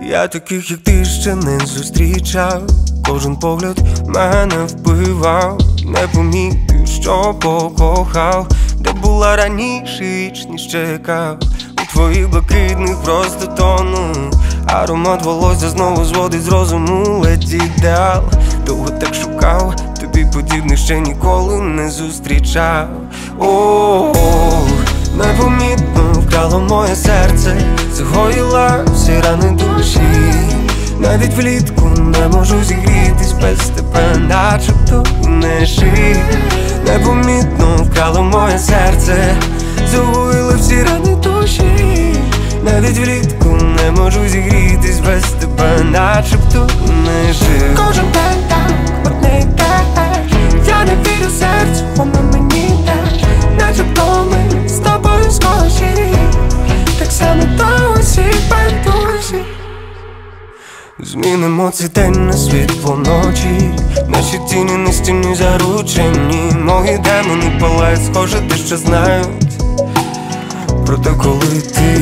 Я таких, як ти, ще не зустрічав. Кожен погляд мене вбивав. Не помітив, що покохав. Де була раніше, вічність чекав. У твоїх блакитних просто тону. Аромат волосся знову зводить з розуму. Ледь ідеал, довго так шукав. Тобі подібних ще ніколи не зустрічав. Ох, непомітно вкрало моє серце, загоїла всі рани душі. Навіть влітку не можу зігрітись без тебе, начебто не жив. Непомітно вкрало моє серце, загоїла всі рани душі. Навіть влітку не можу зігрітись без тебе, начебто не жив. Кожен день так, одне й те ж. Я не вірю серцю, воно мені теж. Начебто ми з тобою схожі, так само до усіх байдужі. Змінимо цей день на світло ночі. Наші тіні на стіні заручені. Мої демони палають, схоже, те, що знають. Проте коли ти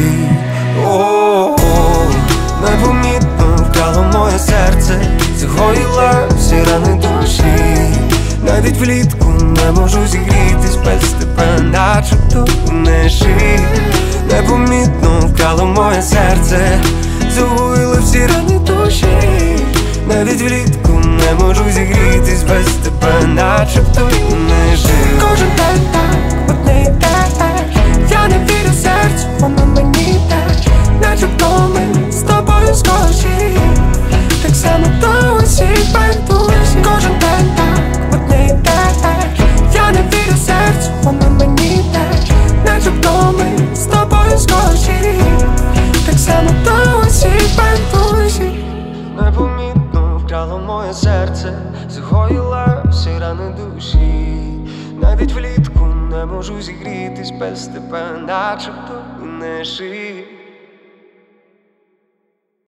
непомітно вкрало моє серце, загоїла всі рани душі. Навіть влітку не можу зігрітись без тебе, начебто не жив. Непомітно вкрало моє серце, загоїла всі рани душі. Навіть влітку не можу зігрітись без тебе, начебто не жив. Кожен день так, одне й те ж. Я не вірю серцю, воно мені теж. Начебто ми з тобою схожі, так само до усіх байдужі. Кожен день так, одне й те ж. Я не вірю серцю, воно мені теж. Начебто ми з тобою схожі, так само до усіх байдужі. Непомітно вкрало моє серце, загоїла всі рани душі. Навіть влітку не можу зігрітись без тебе, начебто не жив.